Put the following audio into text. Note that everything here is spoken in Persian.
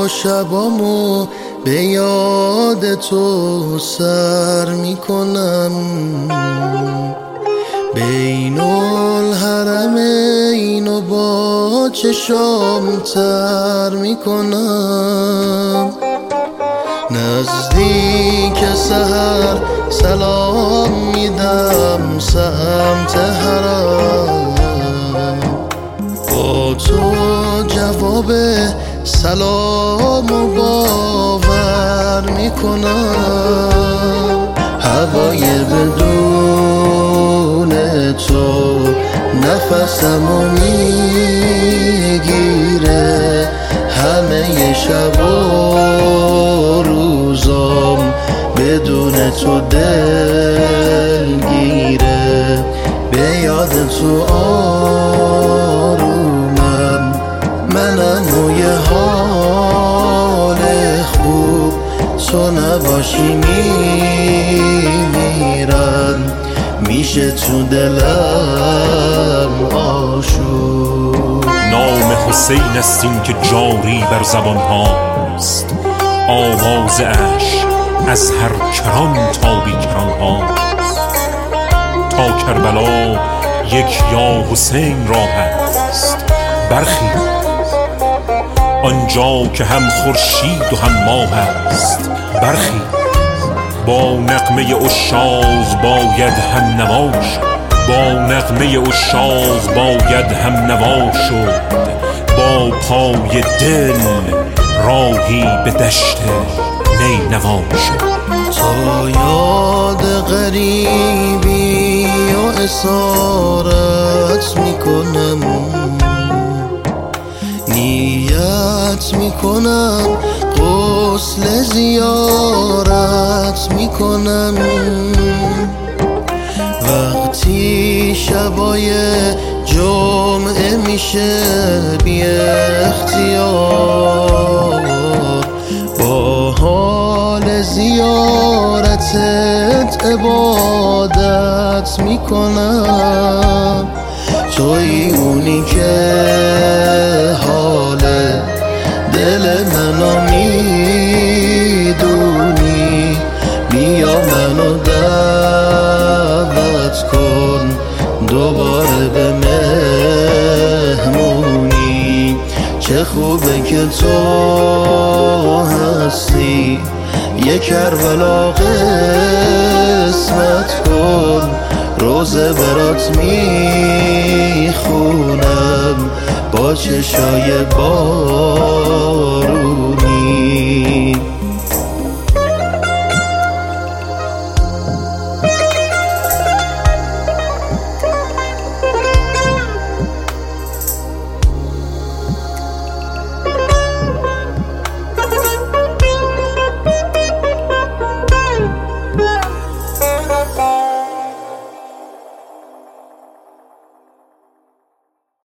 شبامو به یاد تو سر میکنم، بین الحرمین با چشام تر میکنم. نزدیک سحر سلام میدم سمت حرم، با تو جواب سلام و باور میکنم. هوای بدون تو نفسمو میگیره، همه شب و روزام بدون تو دلگیره. به یاد تو آرومم منم و یه حال خوب، تو نباشی میمیرم، میشه تو دلم آشوب. نام حسین است این که جاری بر زبان هاست، آواز عشق از هر کران تا بی کران هاست. تا کربلا یک یا حسین راه است، برخیز آنجا که هم خورشید و هم ماه است. برخیز با نغمه عشاق باید هم نوا شد، با نغمه عشاق باید هم نوا شد. با پای دل راهی به دشت نینوا شد. تا یاد غریبی و اسارت میکنم، نیت میکنم غسل زیارت میکنم. وقتی شبای جمعه میشه بی اختیار، با حال زیارتت عبادت میکنم. توی اونی که حال دل منو میدونی، بیا منو دعوت کن دوباره به مهمونی. چه خوبه که تو هستی، یه کربلا قسمت کن. روزه برات میخونم با چشای بارونی.